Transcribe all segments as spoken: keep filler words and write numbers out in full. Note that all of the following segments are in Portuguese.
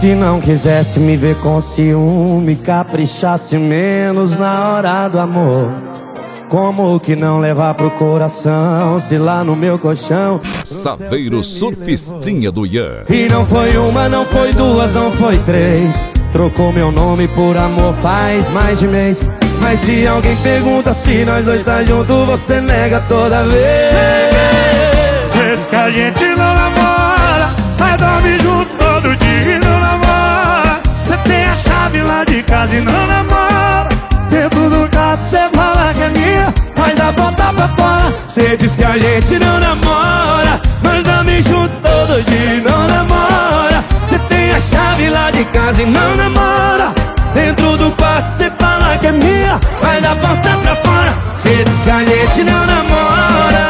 Se não quisesse me ver com ciúme, caprichasse menos na hora do amor. Como que não levar pro coração, se lá no meu colchão Saveiro Surfistinha do Ian. E não foi uma, não foi duas, não foi três. Trocou meu nome por amor faz mais de mês. Mas se alguém pergunta se nós dois tá junto, você nega toda vez. Cê diz que a gente não namora, mas dorme junto todo dia e não namora. Cê tem a chave lá de casa e não namora. Dentro do quarto cê fala que é minha, mas dá botar pra fora. Cê diz que a gente não namora, mas dorme junto todo dia e não namora. Cê tem a chave lá de casa e não namora. Dentro do quarto cê fala que é minha, mas dá botar pra fora. Cê diz que a gente não namora.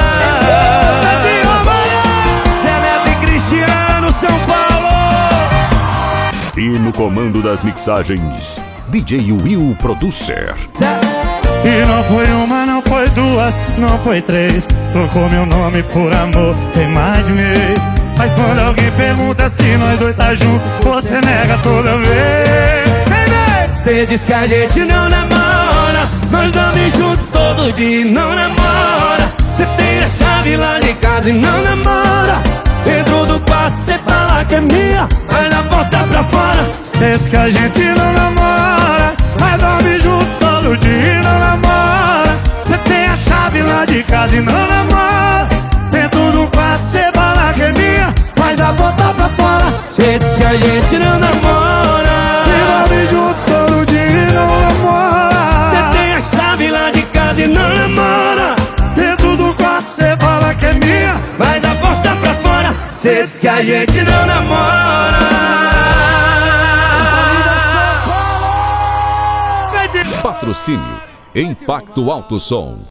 Cê é Neto e Cristiano, São Paulo. E no comando das mixagens, D J Will Producer. E não foi uma, não foi duas, não foi três. Trocou meu nome por amor, tem mais de mês. Mas quando alguém pergunta se nós dois tá junto, você nega toda vez. Cê diz que a gente não namora, nós dormimos junto todo dia e não namora. Cê tem a chave lá de casa e não namora. Dentro do quarto cê fala que é minha, mas na porta pra fora. Cê diz que a gente não namora, mas dorme junto todo dia e não namora. Cê tem a chave lá de casa e não namora. Dentro do quarto cê fala que é minha, mas dá botar pra fora. Cê diz que a gente não namora, e dorme junto todo dia e não namora. cê tem a chave lá de casa e não namora. Dentro do quarto cê fala que é minha, mas dá porta pra fora. Cê diz que a gente não namora. Patrocínio Impacto Alto Som.